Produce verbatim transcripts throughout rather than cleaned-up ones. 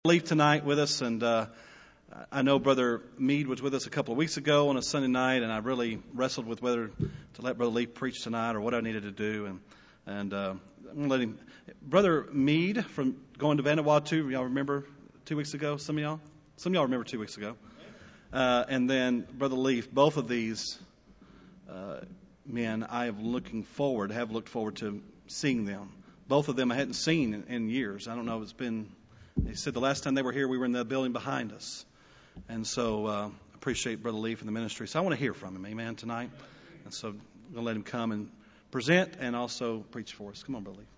Leaf tonight with us, and uh, I know Brother Mead was with us a couple of weeks ago on a Sunday night, and I really wrestled with whether to let Brother Leaf preach tonight or what I needed to do, and and uh, I'm going to let him. Brother Mead from going to Vanuatu, y'all remember two weeks ago? Some of y'all, some of y'all remember two weeks ago, uh, and then Brother Leaf. Both of these uh, men, I have looking forward, have looked forward to seeing them. Both of them I hadn't seen in, in years. I don't know if it's been. He said the last time they were here, we were in the building behind us. And so I uh, appreciate Brother Leaf and the ministry. So I want to hear from him, amen, tonight. And so I'm going to let him come and present and also preach for us. Come on, Brother Leaf.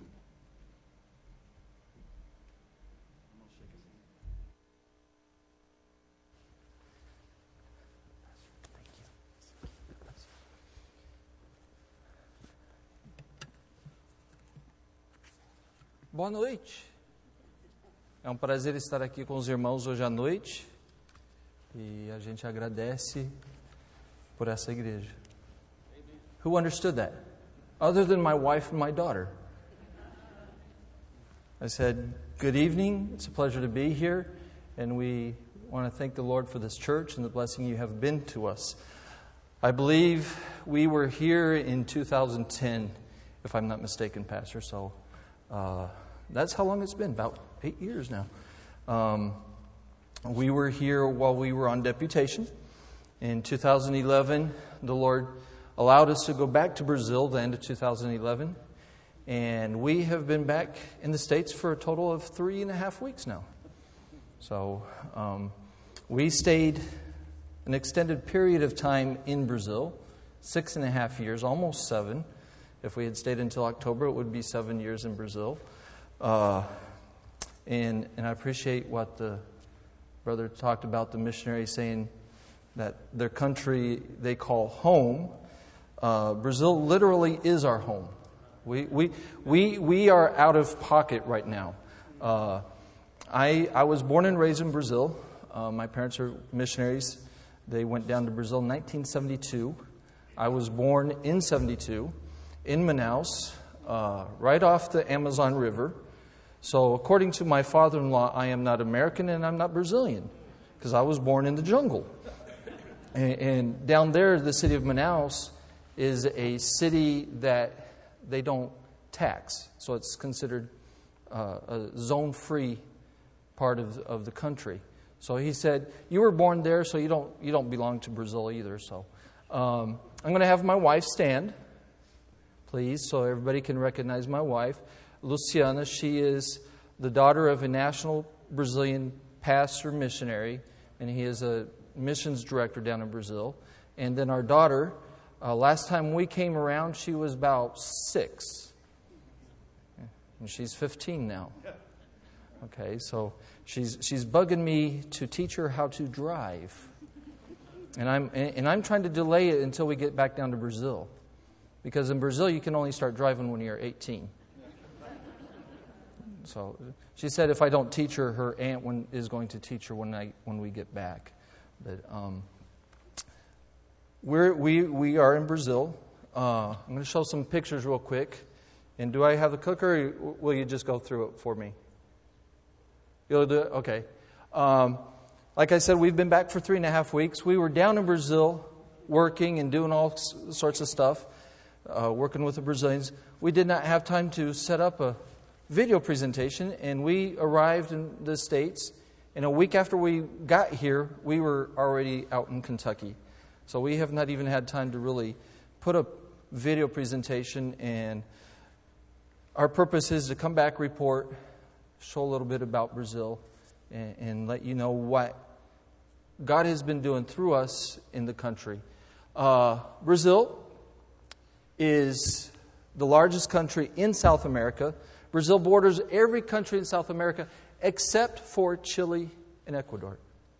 Boa noite. É um prazer estar aqui com os irmãos hoje à noite e a gente agradece por essa igreja. Who understood that? Other than my wife and my daughter. I said, good evening, it's a pleasure to be here, and we want to thank the Lord for this church and the blessing you have been to us. I believe we were here in two thousand ten, if I'm not mistaken, Pastor, so uh, that's how long it's been, about eight years now. Um, we were here while we were on deputation. In two thousand eleven, the Lord allowed us to go back to Brazil the end of two thousand eleven. And we have been back in the States for a total of three and a half weeks now. So um, we stayed an extended period of time in Brazil, six and a half years, almost seven. If we had stayed until October, it would be seven years in Brazil. Uh, and and I appreciate what the brother talked about, the missionary saying that their country they call home. Uh, Brazil literally is our home. We we we we are out of pocket right now. Uh, I I was born and raised in Brazil. Uh, my parents are missionaries. They went down to Brazil in nineteen seventy-two. I was born in seventy-two in Manaus, uh, right off the Amazon River. So according to my father-in-law, I am not American and I'm not Brazilian because I was born in the jungle. And, and down there, the city of Manaus is a city that they don't tax. So it's considered uh, a zone-free part of, of the country. So he said, you were born there, so you don't you don't belong to Brazil either. So um, I'm going to have my wife stand, please, so everybody can recognize my wife. Luciana, she is the daughter of a national Brazilian pastor missionary, and he is a missions director down in Brazil. And then our daughter, uh, last time we came around, she was about six. And she's fifteen now. Okay, so she's she's bugging me to teach her how to drive. And I'm and I'm trying to delay it until we get back down to Brazil. Because in Brazil you can only start driving when you're eighteen. So she said if I don't teach her, her aunt when, is going to teach her when I when we get back. But um, we're, we we are in Brazil. Uh, I'm going to show some pictures real quick. And do I have the clicker, or will you just go through it for me? You'll do it? Okay. Um, like I said, we've been back for three and a half weeks. We were down in Brazil working and doing all sorts of stuff, uh, working with the Brazilians. We did not have time to set up a video presentation, and we arrived in the States, and a week after we got here, we were already out in Kentucky. So we have not even had time to really put a video presentation, and our purpose is to come back, report, show a little bit about Brazil, and, and let you know what God has been doing through us in the country. Uh, Brazil is the largest country in South America. Brazil borders every country in South America except for Chile and Ecuador.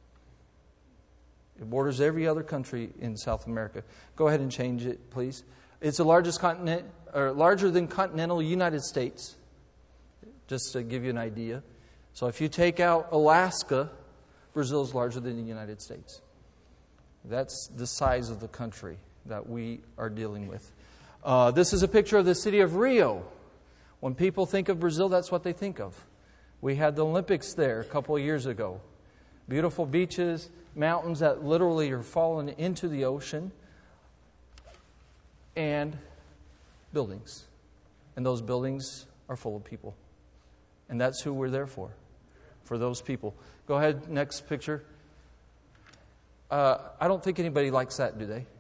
It borders every other country in South America. Go ahead and change it, please. It's the largest continent, or larger than continental United States, just to give you an idea. So if you take out Alaska, Brazil is larger than the United States. That's the size of the country that we are dealing with. Uh, this is a picture of the city of Rio. When people think of Brazil, that's what they think of. We had the Olympics there a couple of years ago. Beautiful beaches, mountains that literally are falling into the ocean, and buildings. And those buildings are full of people. And that's who we're there for, for those people. Go ahead, next picture. Uh, I don't think anybody likes that, do they?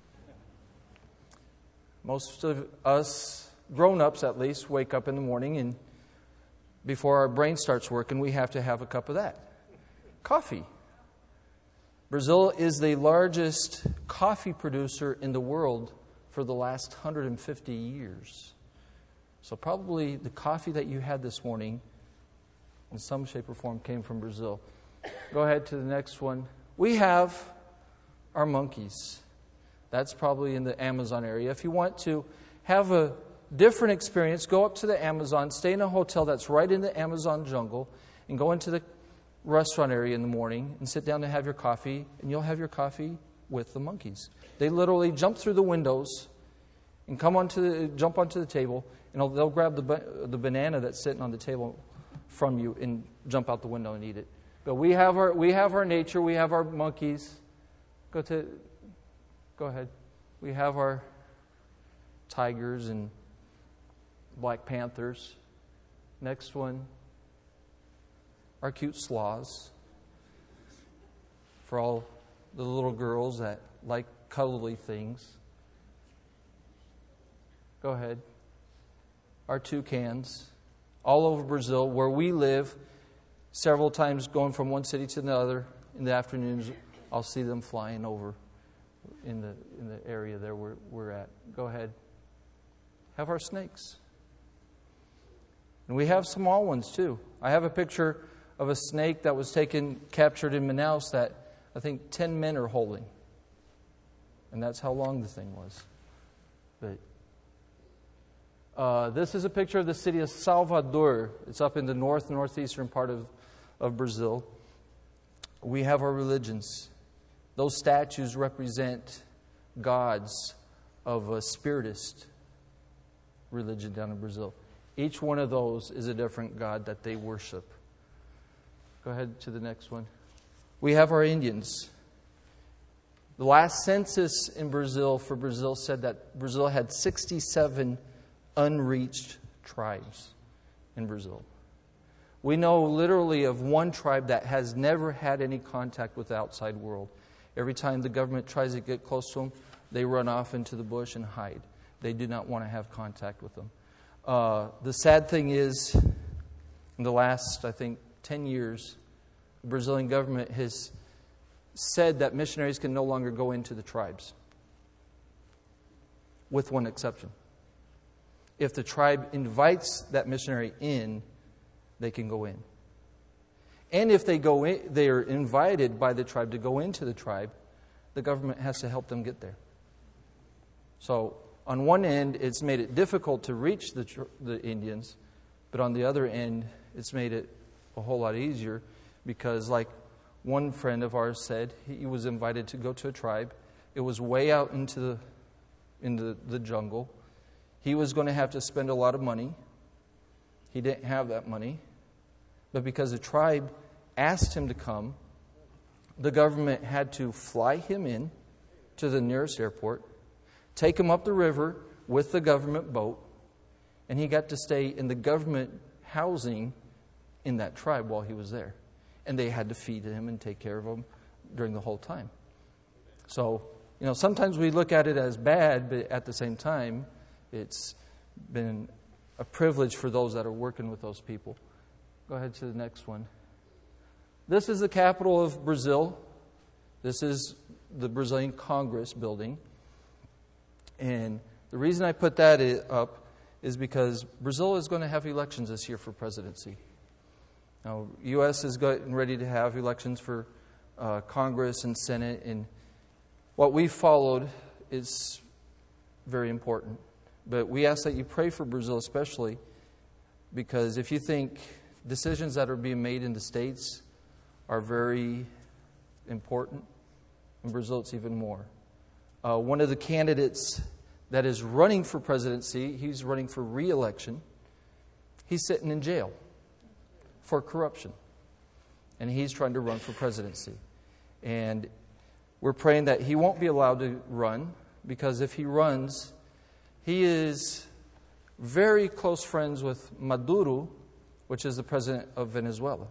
Most of us, grown-ups at least, wake up in the morning and before our brain starts working, we have to have a cup of that. Coffee. Brazil is the largest coffee producer in the world for the last one hundred fifty years. So probably the coffee that you had this morning, in some shape or form, came from Brazil. Go ahead to the next one. We have our monkeys. That's probably in the Amazon area. If you want to have a different experience, go up to the Amazon, stay in a hotel that's right in the Amazon jungle, and go into the restaurant area in the morning and sit down to have your coffee, and you'll have your coffee with the monkeys. They literally jump through the windows and come onto the, jump onto the table, and they'll, they'll grab the the banana that's sitting on the table from you and jump out the window and eat it. But we have our we have our nature, we have our monkeys. Go to go ahead. We have our tigers and black panthers. Next one. Our cute sloths. For all the little girls that like cuddly things. Go ahead. Our toucans. All over Brazil, where we live, several times going from one city to another in the afternoons, I'll see them flying over in the in the area there where we're at. Go ahead. Have our snakes. And we have small ones too. I have a picture of a snake that was taken, captured in Manaus that I think ten men are holding. And that's how long the thing was. But uh, this is a picture of the city of Salvador. It's up in the north, northeastern part of, of Brazil. We have our religions. Those statues represent gods of a spiritist religion down in Brazil. Each one of those is a different god that they worship. Go ahead to the next one. We have our Indians. The last census in Brazil for Brazil said that Brazil had sixty-seven unreached tribes in Brazil. We know literally of one tribe that has never had any contact with the outside world. Every time the government tries to get close to them, they run off into the bush and hide. They do not want to have contact with them. Uh, the sad thing is, in the last, I think, ten years, the Brazilian government has said that missionaries can no longer go into the tribes, with one exception. If the tribe invites that missionary in, they can go in. And if they go in, they are invited by the tribe to go into the tribe, the government has to help them get there. So, on one end, it's made it difficult to reach the the Indians, but on the other end, it's made it a whole lot easier because, like one friend of ours said, he was invited to go to a tribe. It was way out into the into the jungle. He was going to have to spend a lot of money. He didn't have that money, but because the tribe asked him to come, the government had to fly him in to the nearest airport, take him up the river with the government boat, and he got to stay in the government housing in that tribe while he was there. And they had to feed him and take care of him during the whole time. So, you know, sometimes we look at it as bad, but at the same time, it's been a privilege for those that are working with those people. Go ahead to the next one. This is the capital of Brazil. This is the Brazilian Congress building. And the reason I put that up is because Brazil is going to have elections this year for presidency. Now, U S is getting ready to have elections for uh, Congress and Senate, and what we followed is very important. But we ask that you pray for Brazil especially, because if you think decisions that are being made in the States are very important, in Brazil it's even more. Uh, one of the candidates that is running for presidency, he's running for re-election, he's sitting in jail for corruption. And he's trying to run for presidency. And we're praying that he won't be allowed to run, because if he runs, he is very close friends with Maduro, which is the president of Venezuela.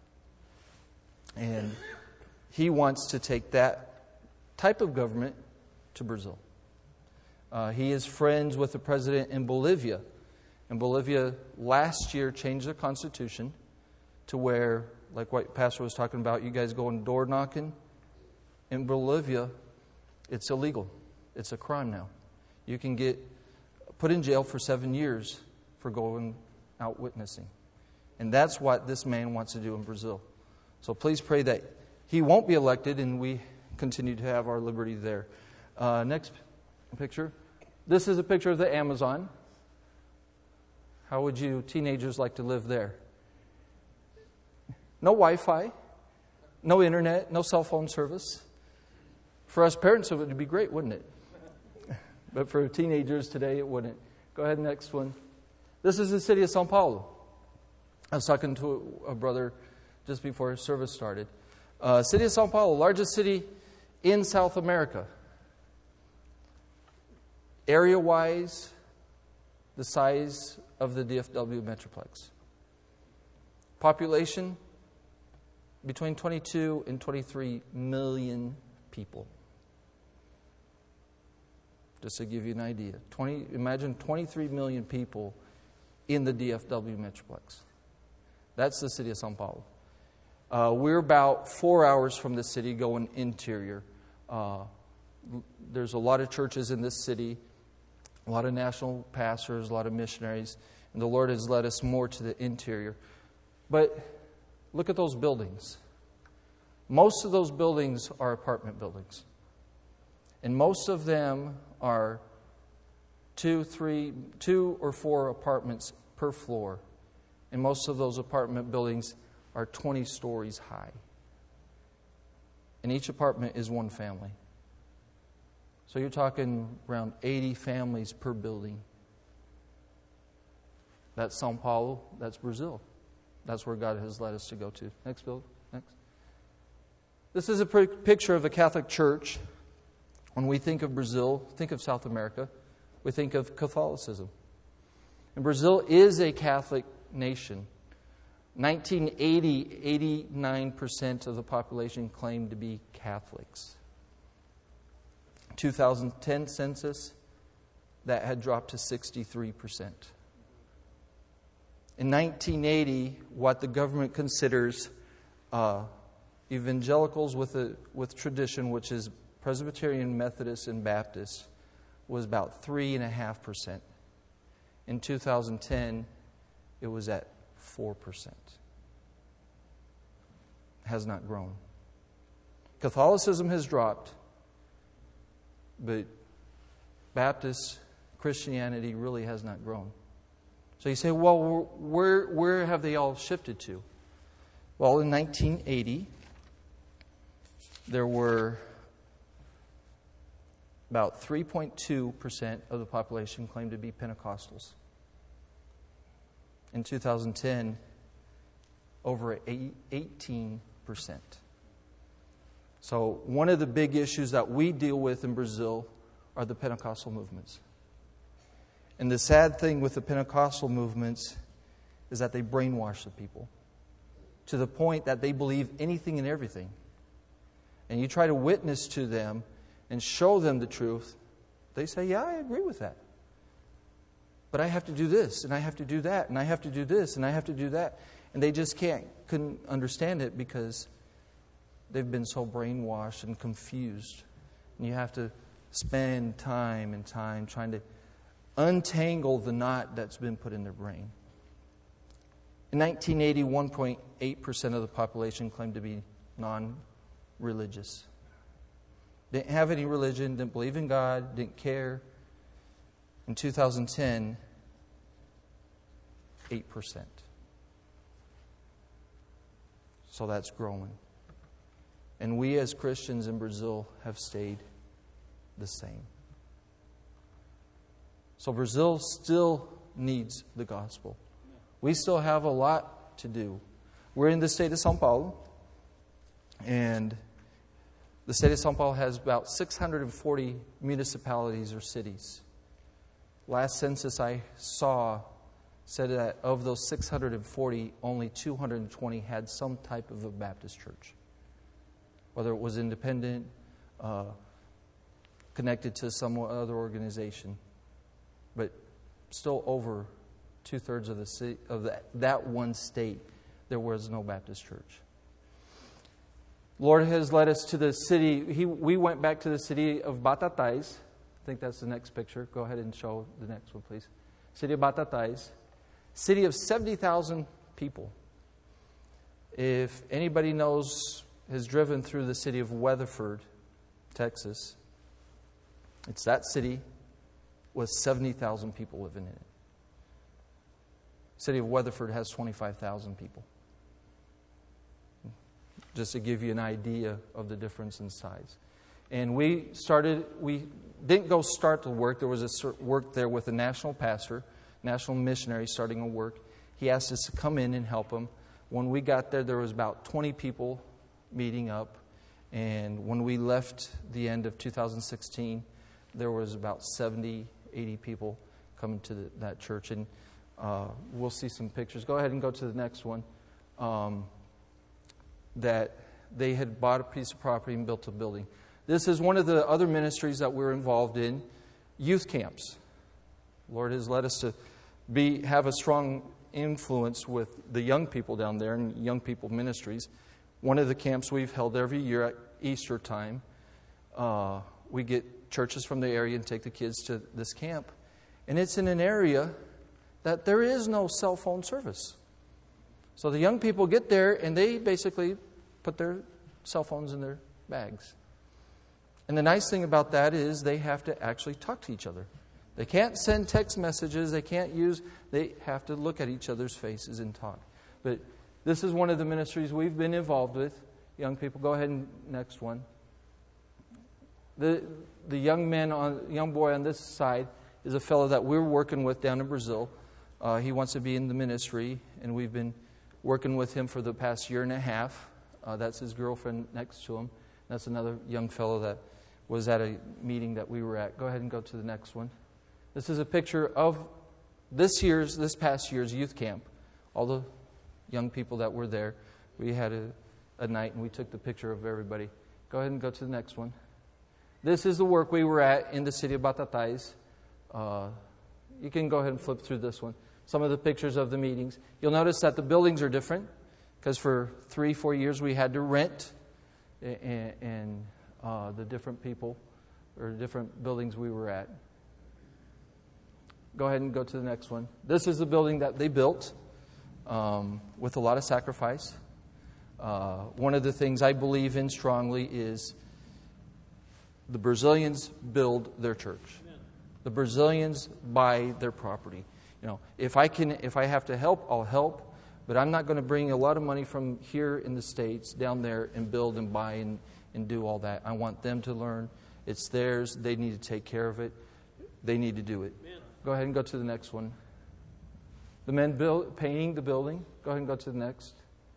And he wants to take that type of government to Brazil. Uh, he is friends with the president in Bolivia. And Bolivia last year changed their constitution to where, like what Pastor was talking about, you guys going door knocking. In Bolivia, it's illegal. It's a crime now. You can get put in jail for seven years for going out witnessing. And that's what this man wants to do in Brazil. So please pray that he won't be elected and we continue to have our liberty there. Uh, next picture. This is a picture of the Amazon. How would you teenagers like to live there? No Wi-Fi, no internet, no cell phone service. For us parents, it would be great, wouldn't it? But for teenagers today, it wouldn't. Go ahead, next one. This is the city of São Paulo. I was talking to a brother just before service started. Uh, city of São Paulo, largest city in South America. Area-wise, the size of the D F W Metroplex. Population, between twenty-two and twenty-three million people. Just to give you an idea. twenty, imagine twenty-three million people in the D F W Metroplex. That's the city of São Paulo. Uh, we're about four hours from the city going interior. Uh, there's a lot of churches in this city, a lot of national pastors, a lot of missionaries, and the Lord has led us more to the interior. But look at those buildings. Most of those buildings are apartment buildings. And most of them are two, three, two or four apartments per floor. And most of those apartment buildings are twenty stories high. And each apartment is one family. So you're talking around eighty families per building. That's São Paulo. That's Brazil. That's where God has led us to go to. Next build. Next. This is a picture of a Catholic church. When we think of Brazil, think of South America, we think of Catholicism. And Brazil is a Catholic nation. nineteen eighty, eighty-nine percent of the population claimed to be Catholics. two thousand ten census, that had dropped to sixty-three percent. In nineteen eighty, what the government considers uh, evangelicals with a, with tradition, which is Presbyterian, Methodist, and Baptist, was about three point five percent. In two thousand ten, it was at four percent. Has not grown. Catholicism has dropped, but Baptist Christianity really has not grown. So you say, well, where, where have they all shifted to? Well, in nineteen eighty, there were about three point two percent of the population claimed to be Pentecostals. In two thousand ten, over eighteen percent. So one of the big issues that we deal with in Brazil are the Pentecostal movements. And the sad thing with the Pentecostal movements is that they brainwash the people to the point that they believe anything and everything. And you try to witness to them and show them the truth, they say, yeah, I agree with that. But I have to do this, and I have to do that, and I have to do this, and I have to do that. And they just can't, couldn't understand it because they've been so brainwashed and confused. And you have to spend time and time trying to untangle the knot that's been put in their brain. In nineteen eighty, one point eight percent of the population claimed to be non-religious. Didn't have any religion, didn't believe in God, didn't care. In two thousand ten, eight percent. So that's growing. And we as Christians in Brazil have stayed the same. So Brazil still needs the gospel. We still have a lot to do. We're in the state of São Paulo, and the state of São Paulo has about six hundred forty municipalities or cities. Last census I saw said that of those six hundred forty, only two hundred twenty had some type of a Baptist church. Whether it was independent, uh, connected to some other organization. But still over two-thirds of the city, of that, that one state, there was no Baptist church. Lord has led us to the city. He, we went back to the city of Batatais. I think that's the next picture. Go ahead and show the next one, please. City of Batatais. City of seventy thousand people. If anybody knows, has driven through the city of Weatherford, Texas, it's that city with seventy thousand people living in it. City of Weatherford has twenty-five thousand people. Just to give you an idea of the difference in size. And we started, we didn't go start the work. There was a work there with a national pastor, national missionary starting a work. He asked us to come in and help him. When we got there, there was about twenty people meeting up. And when we left the end of two thousand sixteen, there was about seventy, eighty people coming to the, that church. And uh, we'll see some pictures. Go ahead and go to the next one. Um, that they had bought a piece of property and built a building. This is one of the other ministries that we're involved in, youth camps. Lord has led us to be have a strong influence with the young people down there and young people ministries. One of the camps we've held every year at Easter time, uh, we get churches from the area and take the kids to this camp. And it's in an area that there is no cell phone service. So the young people get there and they basically put their cell phones in their bags. And the nice thing about that is they have to actually talk to each other. They can't send text messages. They can't use, they have to look at each other's faces and talk. But this is one of the ministries we've been involved with. Young people, go ahead and next one. The the young man on young boy on this side is a fellow that we're working with down in Brazil. Uh, he wants to be in the ministry, and we've been working with him for the past year and a half. Uh, that's his girlfriend next to him. That's another young fellow that was at a meeting that we were at. Go ahead and go to the next one. This is a picture of this year's, this past year's youth camp. All the young people that were there. We had a, a night and we took the picture of everybody. Go ahead and go to the next one. This is the work we were at in the city of Batatais. Uh, you can go ahead and flip through this one. Some of the pictures of the meetings. You'll notice that the buildings are different because for three, four years we had to rent and, and uh, the different people or different buildings we were at. Go ahead and go to the next one. This is the building that they built um, with a lot of sacrifice. Uh, one of the things I believe in strongly is the Brazilians build their church. The Brazilians buy their property. You know, if I can, if I have to help, I'll help. But I'm not going to bring a lot of money from here in the States down there and build and buy and, and do all that. I want them to learn. It's theirs. They need to take care of it. They need to do it. Amen. Go ahead and go to the next one. The men build, painting the building. Go ahead and go to the next.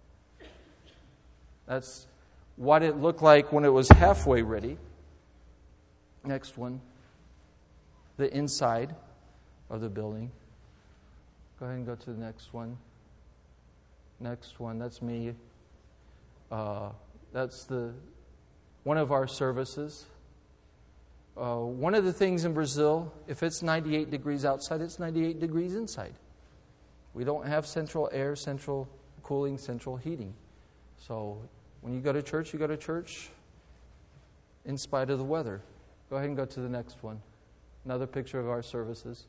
That's what it looked like when it was halfway ready. Next one. The inside of the building. Go ahead and go to the next one. Next one, that's me. Uh, that's the one of our services. Uh, one of the things in Brazil, if it's ninety-eight degrees outside, it's ninety-eight degrees inside. We don't have central air, central cooling, central heating. So when you go to church, you go to church in spite of the weather. Go ahead and go to the next one. Another picture of our services.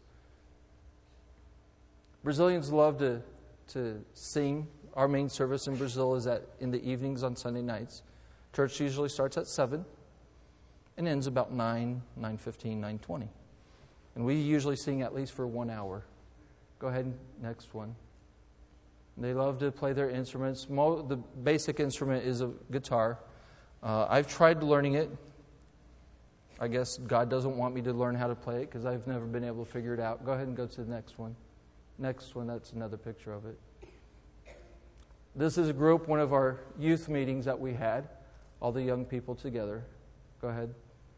Brazilians love to, to sing. Our main service in Brazil is at in the evenings on Sunday nights. Church usually starts at seven and ends about nine, nine fifteen, nine twenty. And we usually sing at least for one hour. Go ahead and next one. They love to play their instruments. Mo- the basic instrument is a guitar. Uh, I've tried learning it. I guess God doesn't want me to learn how to play it because I've never been able to figure it out. Go ahead and go to the next one. Next one, that's another picture of it. This is a group, one of our youth meetings that we had, all the young people together. Go ahead.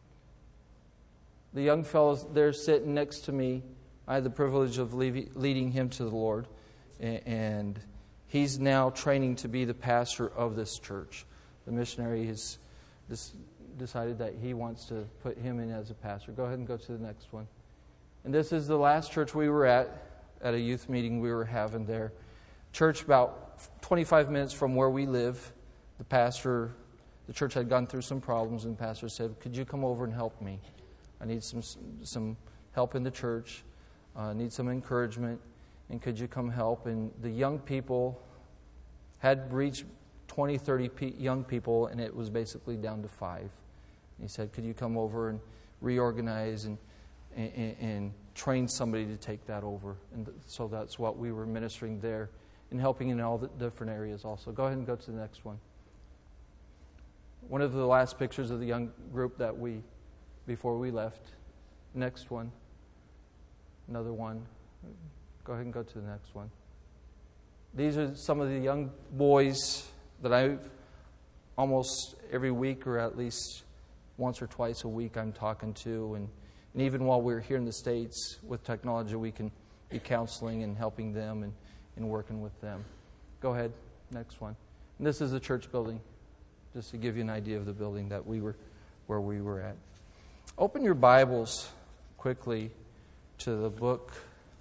The young fellow there sitting next to me, I had the privilege of leading him to the Lord, and he's now training to be the pastor of this church. The missionary has decided that he wants to put him in as a pastor. Go ahead and go to the next one. And this is the last church we were at, at a youth meeting we were having there. Church about twenty-five minutes from where we live. The pastor, the church had gone through some problems, and the pastor said, could you come over and help me? I need some some help in the church. I uh, need some encouragement, and could you come help? And the young people had reached twenty, thirty pe- young people, and it was basically down to five. And he said, could you come over and reorganize and, and, and train somebody to take that over? And so that's what we were ministering there and helping in all the different areas also. Go ahead and go to the next one. One of the last pictures of the young group that we, before we left. Next one. Another one. Go ahead and go to the next one. These are some of the young boys that I almost every week, or at least once or twice a week, I'm talking to. And, and even while we're here in the States with technology, we can be counseling and helping them and, and working with them. Go ahead. Next one. And this is a church building, just to give you an idea of the building that we were, where we were at. Open your Bibles quickly to the book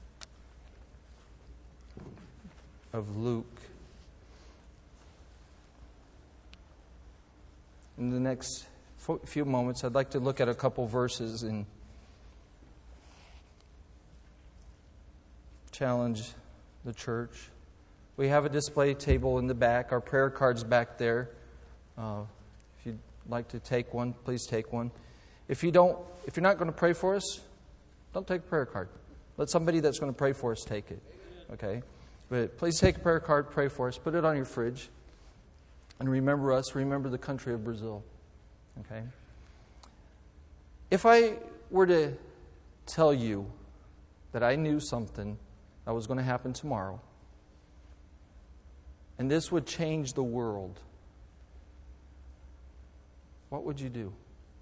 of Luke. In the next few moments, I'd like to look at a couple verses and challenge the church. We have a display table in the back. Our prayer card's back there. Uh, if you'd like to take one, please take one. If you don't, if you're not going to pray for us, don't take a prayer card. Let somebody that's going to pray for us take it. Okay? But please take a prayer card, pray for us, put it on your fridge, and remember us, remember the country of Brazil. Okay? If I were to tell you that I knew something that was going to happen tomorrow, and this would change the world, what would you do?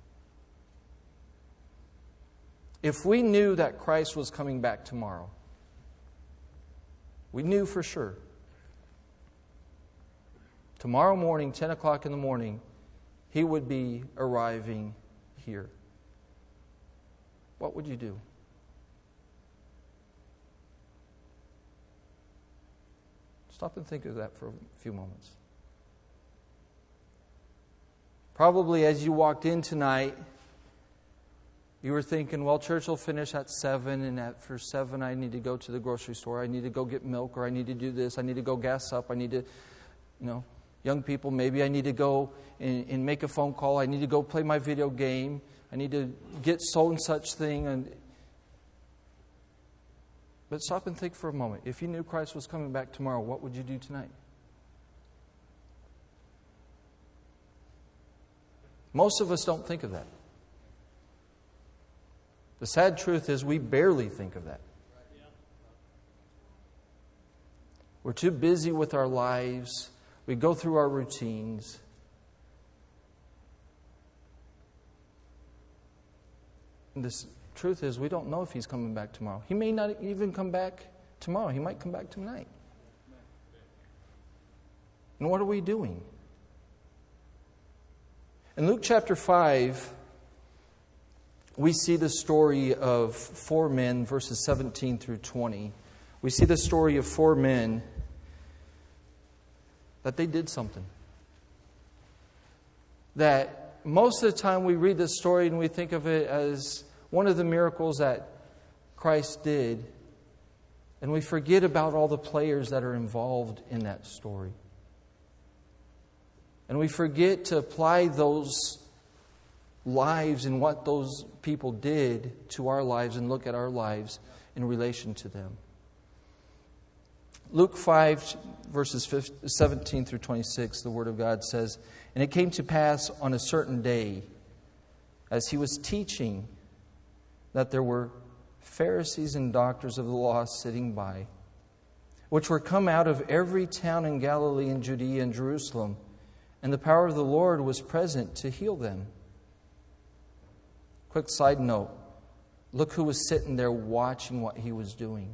If we knew that Christ was coming back tomorrow, we knew for sure. Tomorrow morning, ten o'clock in the morning, He would be arriving here. What would you do? Stop and think of that for a few moments. Probably as you walked in tonight, you were thinking, well, church will finish at seven, and at for seven I need to go to the grocery store. I need to go get milk, or I need to do this. I need to go gas up. I need to, you know, young people, maybe I need to go and, and make a phone call. I need to go play my video game. I need to get so and such thing. And But stop and think for a moment. If you knew Christ was coming back tomorrow, what would you do tonight? Most of us don't think of that. The sad truth is we barely think of that. We're too busy with our lives. We go through our routines. And the truth is we don't know if He's coming back tomorrow. He may not even come back tomorrow. He might come back tonight. And what are we doing? In Luke chapter five, we see the story of four men, verses seventeen through twenty. We see the story of four men that they did something. That most of the time we read this story and we think of it as one of the miracles that Christ did, and we forget about all the players that are involved in that story. And we forget to apply those lives and what those people did to our lives and look at our lives in relation to them. Luke five, verses seventeen through twenty-six, the Word of God says, "And it came to pass on a certain day, as He was teaching, that there were Pharisees and doctors of the law sitting by. which were come out of every town in Galilee and Judea and Jerusalem, and the power of the Lord was present to heal them. Quick side note. Look who was sitting there watching what he was doing.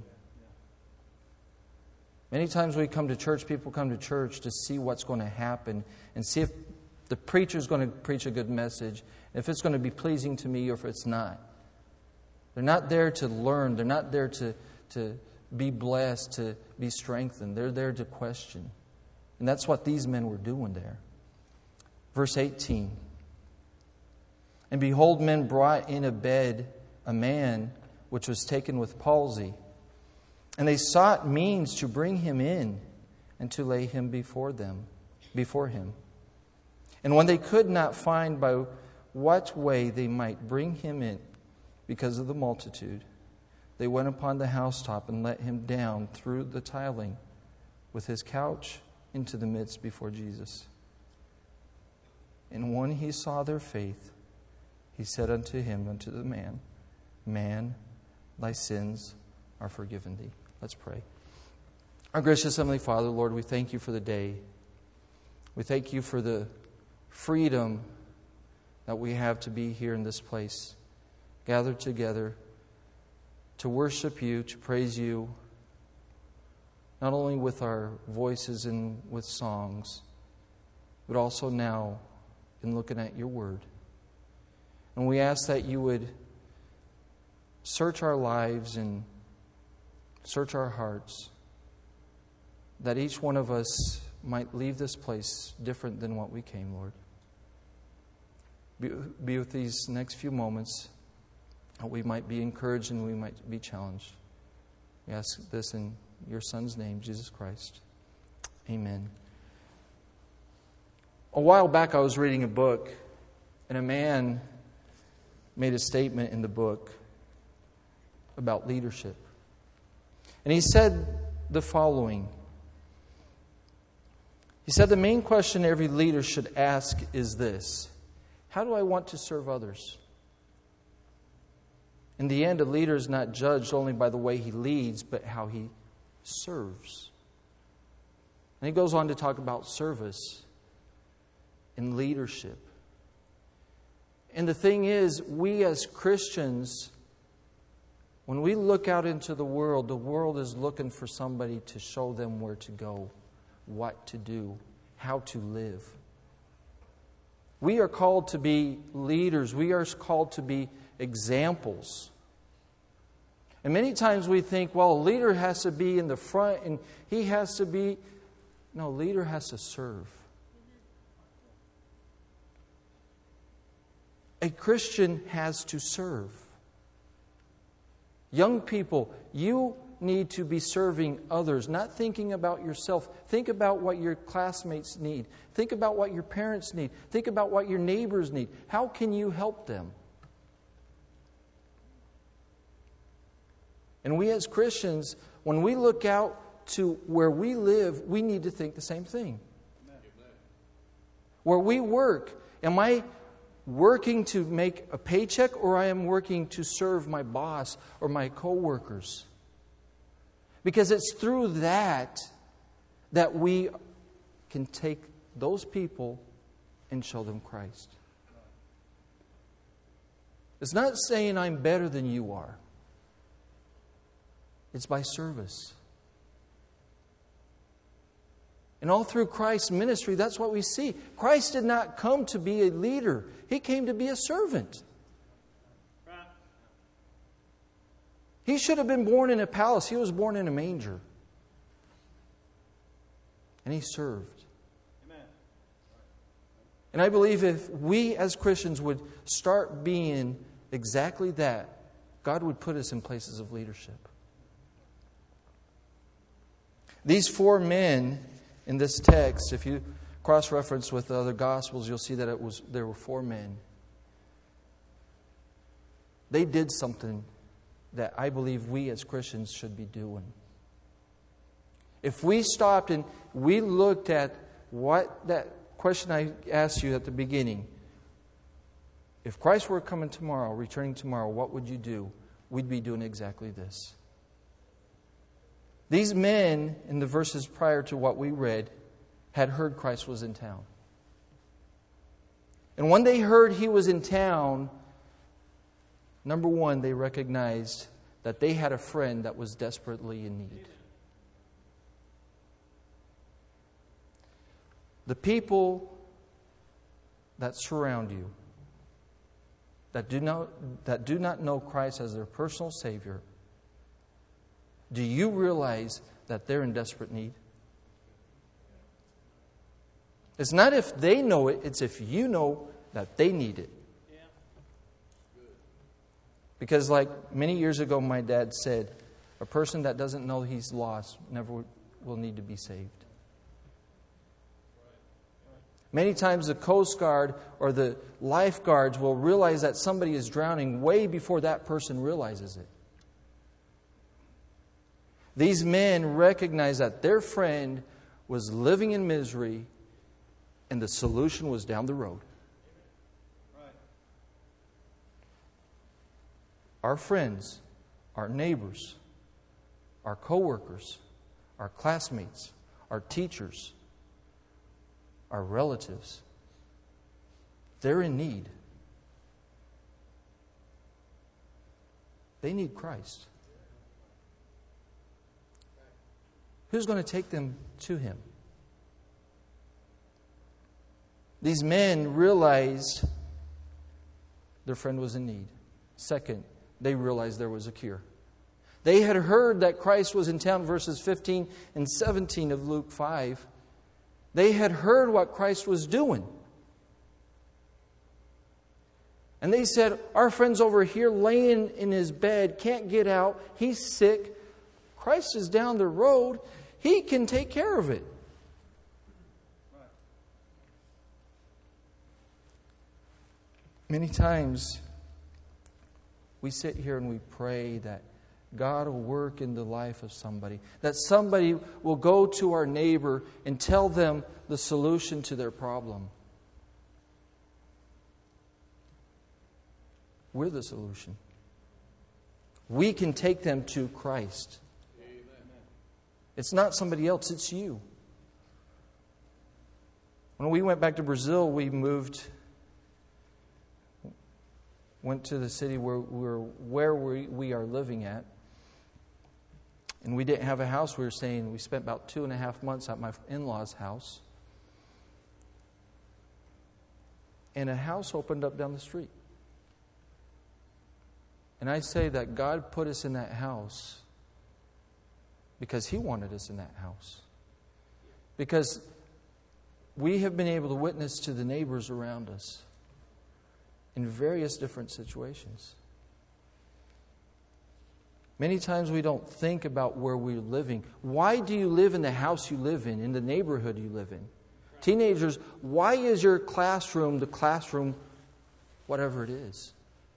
Many times we come to church, people come to church to see what's going to happen and see if the preacher's going to preach a good message, if it's going to be pleasing to me or if it's not. They're not there to learn. They're not there to, to be blessed, to be strengthened. They're there to question. And that's what these men were doing there. Verse eighteen. And behold, men brought in a bed a man which was taken with palsy. And they sought means to bring him in and to lay him before them, before him. And when they could not find by what way they might bring him in, because of the multitude, they went upon the housetop and let him down through the tiling with his couch into the midst before Jesus. And when he saw their faith, he said unto him, unto the man, Man, thy sins are forgiven thee. Let's pray. Our gracious Heavenly Father, Lord, we thank you for the day. We thank you for the freedom that we have to be here in this place, gathered together to worship you, to praise you, not only with our voices and with songs, but also now in looking at your word. And we ask that you would search our lives and search our hearts, that each one of us might leave this place different than what we came, Lord. Be, be with these next few moments, that we might be encouraged and we might be challenged. We ask this in your Son's name, Jesus Christ. Amen. A while back I was reading a book, and a man made a statement in the book about leadership. And he said the following. He said the main question every leader should ask is this: how do I want to serve others? In the end, a leader is not judged only by the way he leads, but how he serves. And he goes on to talk about service and leadership. And the thing is, we as Christians, when we look out into the world, the world is looking for somebody to show them where to go, what to do, how to live. We are called to be leaders. We are called to be examples. And many times we think, well, a leader has to be in the front and he has to be... No, a leader has to serve. A Christian has to serve. Young people, you need to be serving others, not thinking about yourself. Think about what your classmates need. Think about what your parents need. Think about what your neighbors need. How can you help them? And we as Christians, when we look out to where we live, we need to think the same thing. Amen. Where we work, am I working to make a paycheck, or I am working to serve my boss or my co-workers? Because it's through that that we can take those people and show them Christ. It's not saying I'm better than you are. It's by service. And all through Christ's ministry, that's what we see. Christ did not come to be a leader. He came to be a servant. He should have been born in a palace. He was born in a manger. And He served. Amen. And I believe if we as Christians would start being exactly that, God would put us in places of leadership. These four men in this text, if you cross-reference with the other Gospels, you'll see that it was there were four men. They did something that I believe we as Christians should be doing. If we stopped and we looked at what that question I asked you at the beginning, if Christ were coming tomorrow, returning tomorrow, what would you do? We'd be doing exactly this. These men, in the verses prior to what we read, had heard Christ was in town. And when they heard He was in town, number one, they recognized that they had a friend that was desperately in need. The people that surround you, that do not, that do not know Christ as their personal Savior, do you realize that they're in desperate need? It's not if they know it, it's if you know that they need it. Because like many years ago my dad said, a person that doesn't know he's lost never will need to be saved. Many times the Coast Guard or the lifeguards will realize that somebody is drowning way before that person realizes it. These men recognized that their friend was living in misery and the solution was down the road. Our friends, our neighbors, our co-workers, our classmates, our teachers, our relatives, they're in need. They need Christ. Who's going to take them to Him? These men realized their friend was in need. Second, they realized there was a cure. They had heard that Christ was in town, verses fifteen and seventeen of Luke five. They had heard what Christ was doing. And they said, our friend's over here laying in his bed, can't get out, he's sick. Christ is down the road. He can take care of it. Many times we sit here and we pray that God will work in the life of somebody. That somebody will go to our neighbor and tell them the solution to their problem. We're the solution. We can take them to Christ. Amen. It's not somebody else, it's you. When we went back to Brazil, we moved, went to the city where we're where we, we are living at. And we didn't have a house we were staying. We spent about two and a half months at my in-laws' house. And a house opened up down the street. And I say that God put us in that house because He wanted us in that house. Because we have been able to witness to the neighbors around us in various different situations. Many times we don't think about where we're living. Why do you live in the house you live in, in the neighborhood you live in? Teenagers, why is your classroom the classroom, whatever it is?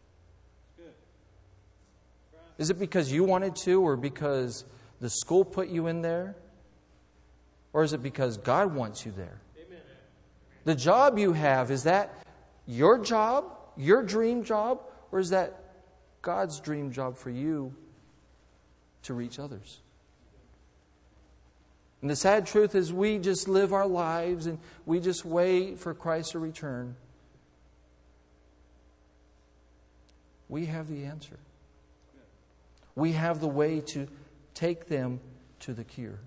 Is it because you wanted to, or because the school put you in there? Or is it because God wants you there? Amen. The job you have, is that your job, your dream job, or is that God's dream job for you to reach others? And the sad truth is we just live our lives and we just wait for Christ to return. We have the answer. We have the way to take them to the cure.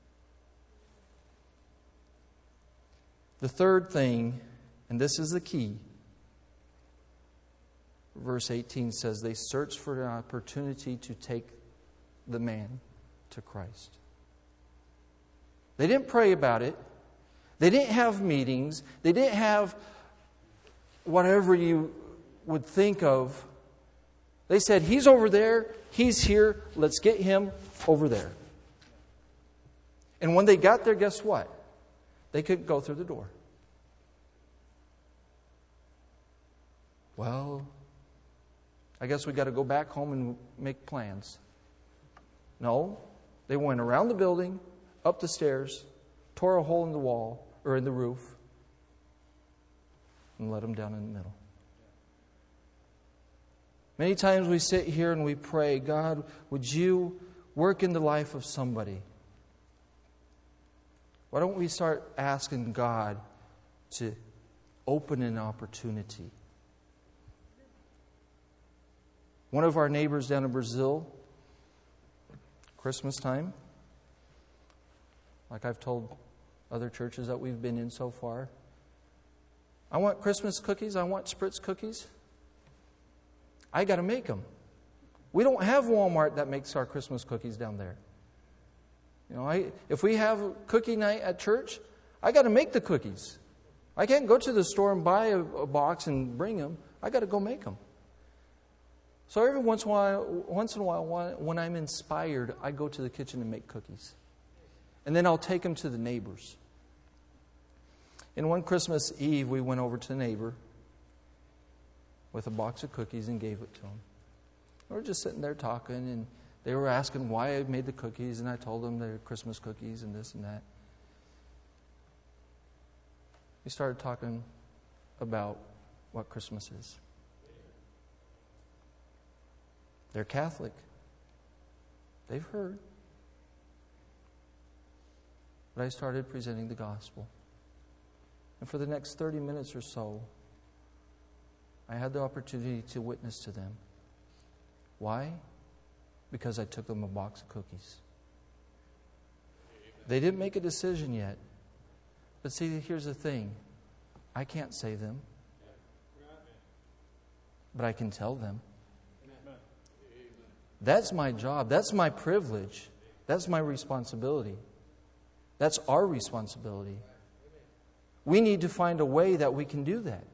The third thing, and this is the key, verse eighteen says, they searched for an opportunity to take the man to Christ. They didn't pray about it. They didn't have meetings. They didn't have whatever you would think of. They said, He's over there. He's here. Let's get Him over there. And when they got there, guess what? They couldn't go through the door. Well, I guess we got to go back home and make plans. No, they went around the building, up the stairs, tore a hole in the wall or in the roof, and let Him down in the middle. Many times we sit here and we pray, God, would you work in the life of somebody? Why don't we start asking God to open an opportunity? One of our neighbors down in Brazil, Christmas time, like I've told other churches that we've been in so far, I want Christmas cookies, I want Spritz cookies. I got to make them. We don't have Walmart that makes our Christmas cookies down there. You know, I, if we have cookie night at church, I got to make the cookies. I can't go to the store and buy a, a box and bring them. I got to go make them. So every once in a while, once in a while, when I'm inspired, I go to the kitchen and make cookies, and then I'll take them to the neighbors. And one Christmas Eve, we went over to the neighbor with a box of cookies and gave it to him. We were just sitting there talking, and they were asking why I made the cookies, and I told them they're Christmas cookies and this and that. We started talking about what Christmas is. They're Catholic. They've heard. But I started presenting the gospel. And for the next thirty minutes or so, I had the opportunity to witness to them. Why? Because I took them a box of cookies. They didn't make a decision yet. But see, here's the thing. I can't save them. But I can tell them. That's my job. That's my privilege. That's my responsibility. That's our responsibility. We need to find a way that we can do that.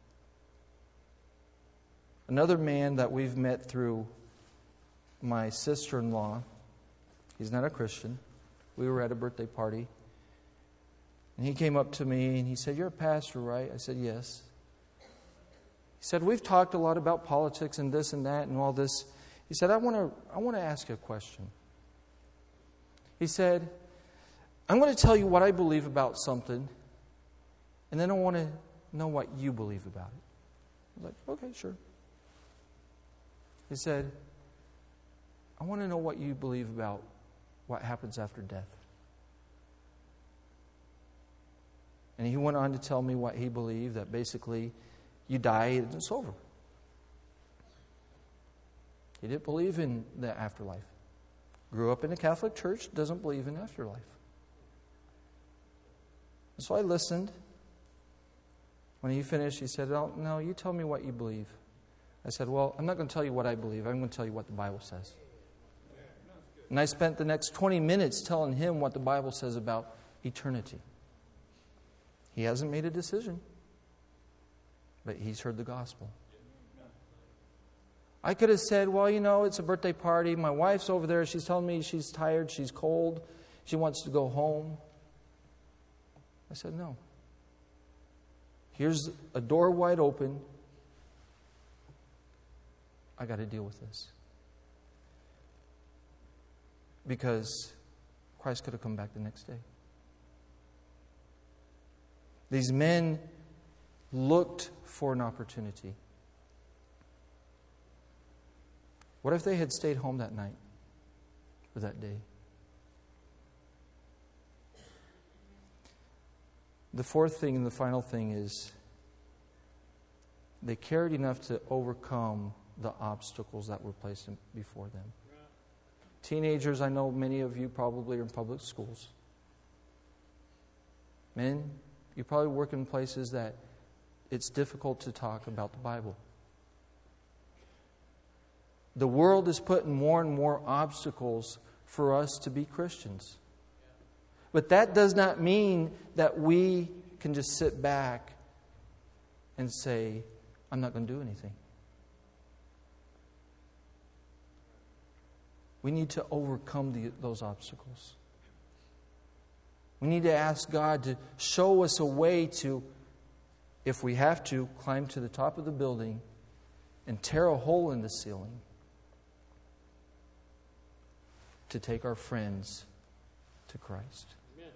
Another man that we've met through my sister-in-law, he's not a Christian. We were at a birthday party. And he came up to me and he said, "You're a pastor, right?" I said, "Yes." He said, "We've talked a lot about politics and this and that and all this." He said, I want to I want to ask you a question. He said, "I'm going to tell you what I believe about something, and then I want to know what you believe about it." I was like, "Okay, sure." He said, "I want to know what you believe about what happens after death." And he went on to tell me what he believed, that basically you die and it's over. He didn't believe in the afterlife. Grew up in a Catholic church, doesn't believe in afterlife. So I listened. When he finished, he said, "Oh, no, you tell me what you believe." I said, "Well, I'm not going to tell you what I believe. I'm going to tell you what the Bible says." And I spent the next twenty minutes telling him what the Bible says about eternity. He hasn't made a decision, but he's heard the gospel. I could have said, "Well, you know, it's a birthday party. My wife's over there. She's telling me she's tired. She's cold. She wants to go home." I said, "No. Here's a door wide open. I got to deal with this." Because Christ could have come back the next day. These men looked for an opportunity. What if they had stayed home that night or that day? The fourth thing and the final thing is they cared enough to overcome the obstacles that were placed in, before them. Teenagers, I know many of you probably are in public schools. Men, you probably work in places that it's difficult to talk about the Bible. The world is putting more and more obstacles for us to be Christians. But that does not mean that we can just sit back and say, "I'm not going to do anything." We need to overcome the, those obstacles. We need to ask God to show us a way to, if we have to, climb to the top of the building and tear a hole in the ceiling to take our friends to Christ. Amen.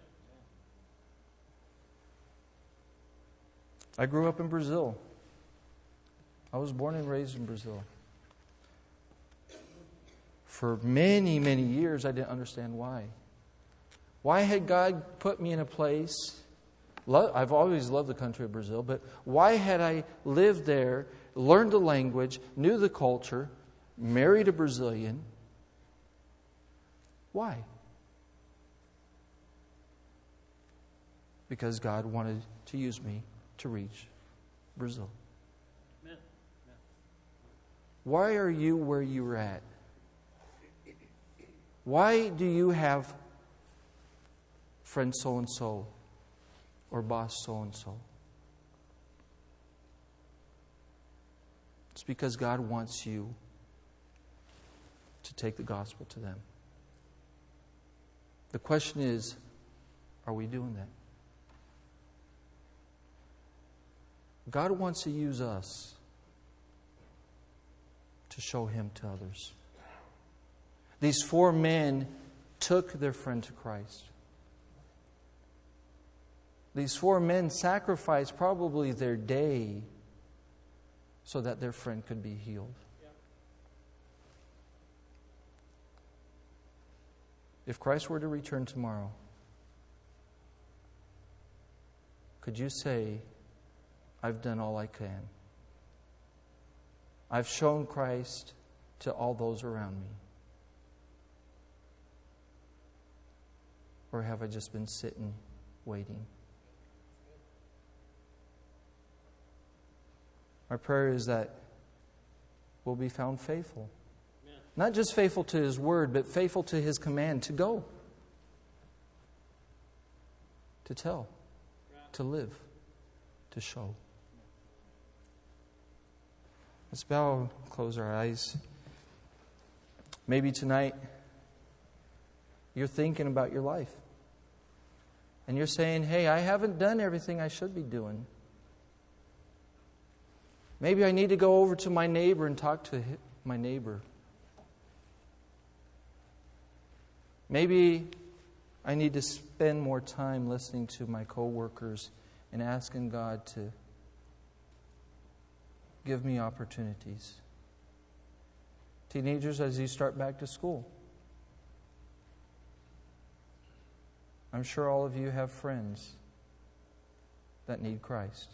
I grew up in Brazil. I was born and raised in Brazil. For for many, many years, I didn't understand why. Why had God put me in a place? I've always loved the country of Brazil, but why had I lived there, learned the language, knew the culture, married a Brazilian? Why? Because God wanted to use me to reach Brazil. Amen. Why are you where you're at? Why do you have friend so-and-so or boss so-and-so? It's because God wants you to take the gospel to them. The question is, are we doing that? God wants to use us to show Him to others. These four men took their friend to Christ. These four men sacrificed probably their day so that their friend could be healed. If Christ were to return tomorrow, could you say, I've done all I can? I've shown Christ to all those around me. Or have I just been sitting, waiting? Our prayer is that we'll be found faithful. Amen. Not just faithful to His Word, but faithful to His command to go. To tell. To live. To show. Let's bow, close our eyes. Maybe tonight you're thinking about your life. And you're saying, hey, I haven't done everything I should be doing. Maybe I need to go over to my neighbor and talk to my neighbor. Maybe I need to spend more time listening to my coworkers and asking God to give me opportunities. Teenagers, as you start back to school, I'm sure all of you have friends that need Christ.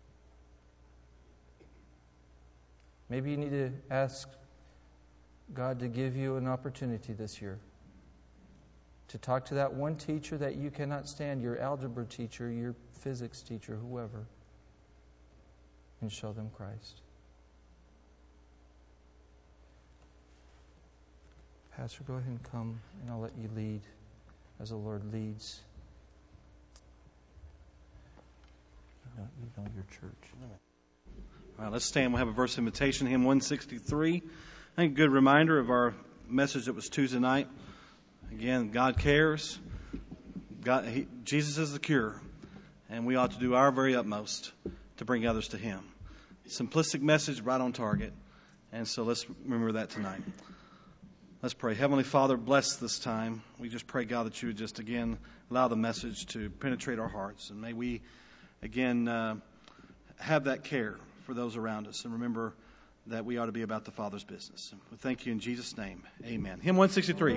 Maybe you need to ask God to give you an opportunity this year to talk to that one teacher that you cannot stand, your algebra teacher, your physics teacher, whoever, and show them Christ. Pastor, go ahead and come, and I'll let you lead as the Lord leads. You know, you know your church. All right, let's stand. We'll have a verse of invitation, hymn one sixty-three. I think a good reminder of our message that was Tuesday night. Again, God cares. God, he, Jesus is the cure. And we ought to do our very utmost to bring others to Him. Simplistic message, right on target. And so let's remember that tonight. Let's pray. Heavenly Father, bless this time. We just pray, God, that you would just, again, allow the message to penetrate our hearts. And may we, again, uh, have that care for those around us. And remember that we ought to be about the Father's business. We thank you in Jesus' name. Amen. Hymn one sixty-three.